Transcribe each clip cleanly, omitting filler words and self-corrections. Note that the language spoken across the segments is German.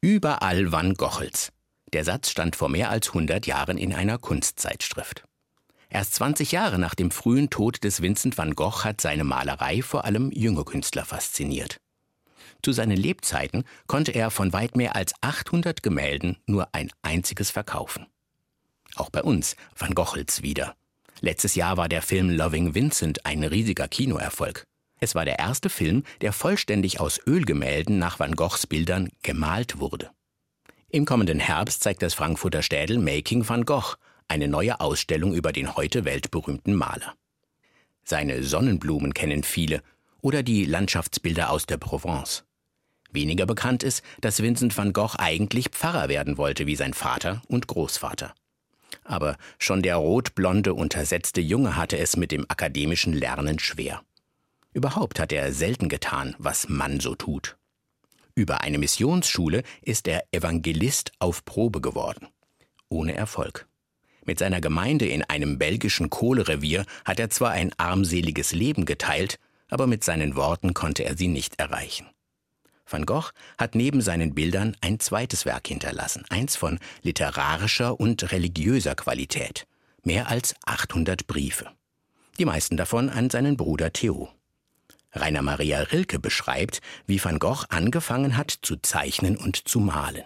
Überall Van Goghels. Der Satz stand vor mehr als 100 Jahren in einer Kunstzeitschrift. Erst 20 Jahre nach dem frühen Tod des Vincent van Gogh hat seine Malerei vor allem junge Künstler fasziniert. Zu seinen Lebzeiten konnte er von weit mehr als 800 Gemälden nur ein einziges verkaufen. Auch bei uns Van Goghels wieder. Letztes Jahr war der Film Loving Vincent ein riesiger Kinoerfolg. Es war der erste Film, der vollständig aus Ölgemälden nach Van Goghs Bildern gemalt wurde. Im kommenden Herbst zeigt das Frankfurter Städel Making Van Gogh, eine neue Ausstellung über den heute weltberühmten Maler. Seine Sonnenblumen kennen viele oder die Landschaftsbilder aus der Provence. Weniger bekannt ist, dass Vincent van Gogh eigentlich Pfarrer werden wollte wie sein Vater und Großvater. Aber schon der rotblonde, untersetzte Junge hatte es mit dem akademischen Lernen schwer. Überhaupt hat er selten getan, was man so tut. Über eine Missionsschule ist er Evangelist auf Probe geworden. Ohne Erfolg. Mit seiner Gemeinde in einem belgischen Kohlerevier hat er zwar ein armseliges Leben geteilt, aber mit seinen Worten konnte er sie nicht erreichen. Van Gogh hat neben seinen Bildern ein zweites Werk hinterlassen, eins von literarischer und religiöser Qualität. Mehr als 800 Briefe. Die meisten davon an seinen Bruder Theo. Rainer Maria Rilke beschreibt, wie Van Gogh angefangen hat zu zeichnen und zu malen.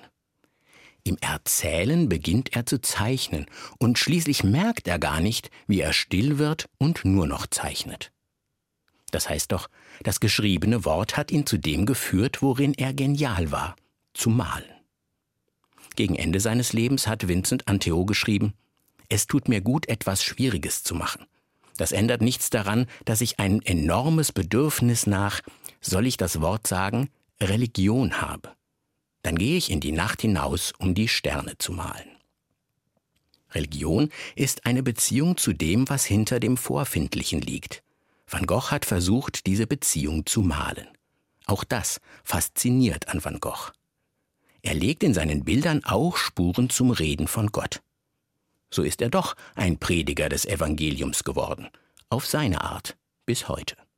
Im Erzählen beginnt er zu zeichnen und schließlich merkt er gar nicht, wie er still wird und nur noch zeichnet. Das heißt doch, das geschriebene Wort hat ihn zu dem geführt, worin er genial war, zu malen. Gegen Ende seines Lebens hat Vincent an Theo geschrieben: Es tut mir gut, etwas Schwieriges zu machen. Das ändert nichts daran, dass ich ein enormes Bedürfnis nach, soll ich das Wort sagen, Religion habe. Dann gehe ich in die Nacht hinaus, um die Sterne zu malen. Religion ist eine Beziehung zu dem, was hinter dem Vorfindlichen liegt. Van Gogh hat versucht, diese Beziehung zu malen. Auch das fasziniert an Van Gogh. Er legt in seinen Bildern auch Spuren zum Reden von Gott. So ist er doch ein Prediger des Evangeliums geworden, auf seine Art bis heute.